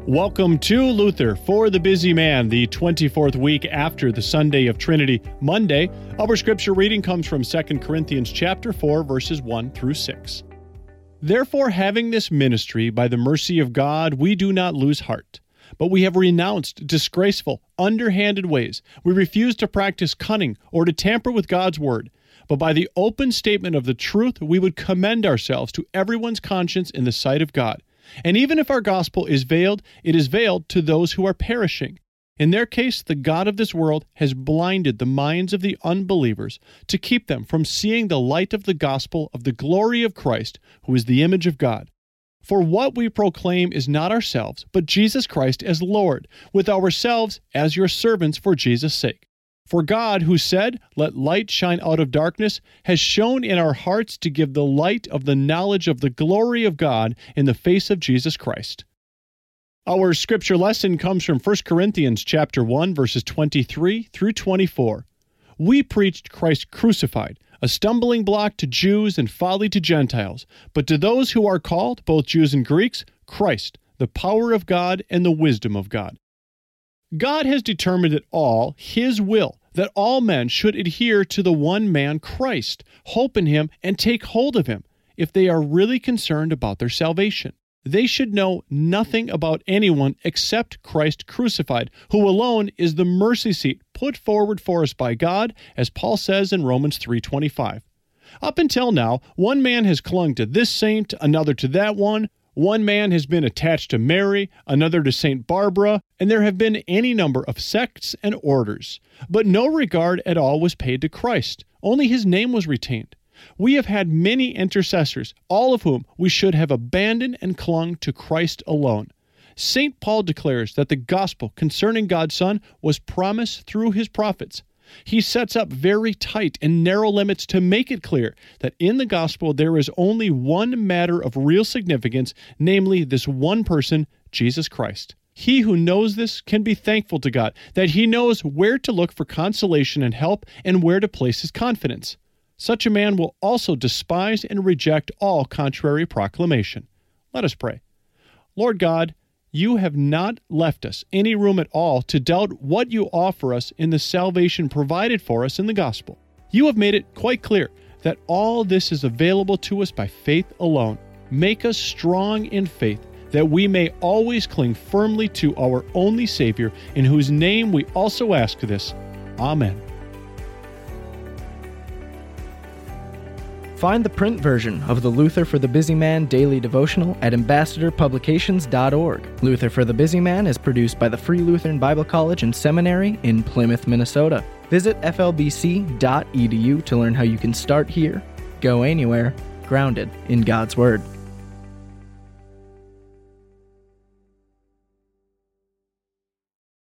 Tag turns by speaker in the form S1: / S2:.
S1: Welcome to Luther for the Busy Man, the 24th week after the Sunday of Trinity, Monday. Our scripture reading comes from 2 Corinthians chapter 4, verses 1 through 6. Therefore, having this ministry, by the mercy of God, we do not lose heart. But we have renounced disgraceful, underhanded ways. We refuse to practice cunning or to tamper with God's word. But by the open statement of the truth, we would commend ourselves to everyone's conscience in the sight of God. And even if our gospel is veiled, it is veiled to those who are perishing. In their case, the God of this world has blinded the minds of the unbelievers to keep them from seeing the light of the gospel of the glory of Christ, who is the image of God. For what we proclaim is not ourselves, but Jesus Christ as Lord, with ourselves as your servants for Jesus' sake. For God, who said, "Let light shine out of darkness," has shone in our hearts to give the light of the knowledge of the glory of God in the face of Jesus Christ. Our scripture lesson comes from 1 Corinthians chapter 1, verses 23 through 24. We preached Christ crucified, a stumbling block to Jews and folly to Gentiles, but to those who are called, both Jews and Greeks, Christ, the power of God and the wisdom of God. God has determined it all, His will, that all men should adhere to the one man, Christ, hope in Him, and take hold of Him, if they are really concerned about their salvation. They should know nothing about anyone except Christ crucified, who alone is the mercy seat put forward for us by God, as Paul says in Romans 3:25. Up until now, one man has clung to this saint, another to that one. One man has been attached to Mary, another to St. Barbara, and there have been any number of sects and orders. But no regard at all was paid to Christ. Only His name was retained. We have had many intercessors, all of whom we should have abandoned and clung to Christ alone. St. Paul declares that the gospel concerning God's Son was promised through His prophets. He sets up very tight and narrow limits to make it clear that in the gospel there is only one matter of real significance, namely this one person, Jesus Christ. He who knows this can be thankful to God that he knows where to look for consolation and help and where to place his confidence. Such a man will also despise and reject all contrary proclamation. Let us pray. Lord God, You have not left us any room at all to doubt what You offer us in the salvation provided for us in the gospel. You have made it quite clear that all this is available to us by faith alone. Make us strong in faith, that we may always cling firmly to our only Savior, in whose name we also ask this. Amen.
S2: Find the print version of the Luther for the Busy Man daily devotional at ambassadorpublications.org. Luther for the Busy Man is produced by the Free Lutheran Bible College and Seminary in Plymouth, Minnesota. Visit flbc.edu to learn how you can start here, go anywhere, grounded in God's Word.